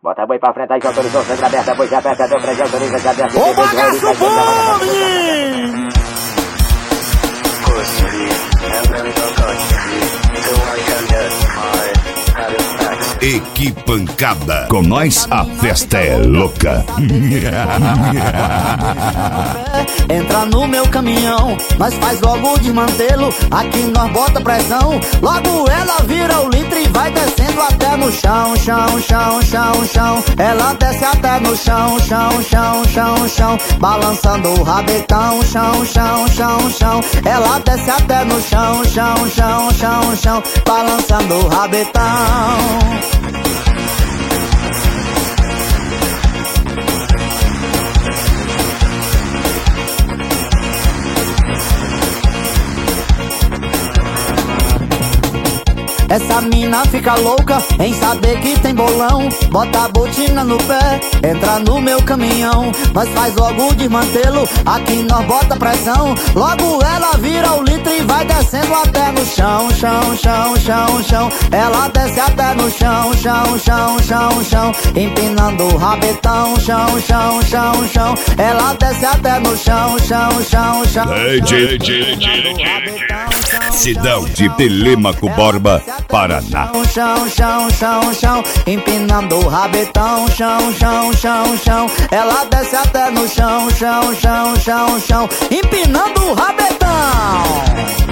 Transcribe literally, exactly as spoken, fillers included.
Bota boi pra frente aí, já autorizou, sangue aberta, boi já aperta, deu frente, autoriza, já aberta. Ô bagaço bom, Equipancada. Com nós a festa é louca. entra no meu caminhão, nós faz logo desmantelo. Aqui nós bota pressão, logo ela vira o litro e vai descendo até no chão, chão, chão, chão, chão. Ela desce até no chão, chão, chão, chão, chão. Balançando o rabetão, chão, chão, chão, chão. Ela desce até no chão, chão, chão, chão, chão. Balançando o rabetão. Essa mina fica louca em saber que tem bolão. Bota a botina no pé, entra no meu caminhão. Nós faz logo o desmantelo, aqui nós bota pressão. Logo ela vira o litro e vai descendo até no chão, chão, chão, chão, chão. Ela desce até no chão, chão, chão, chão, chão. Empinando o rabetão, chão, chão, chão, chão. Ela desce até no chão, chão, chão, chão. Cidão de Telêmaco Borba, Paraná. Chão, chão, chão, chão, empinando o rabetão, chão, chão, chão, chão. Ela desce até no chão, chão, chão, chão, chão, empinando o rabetão.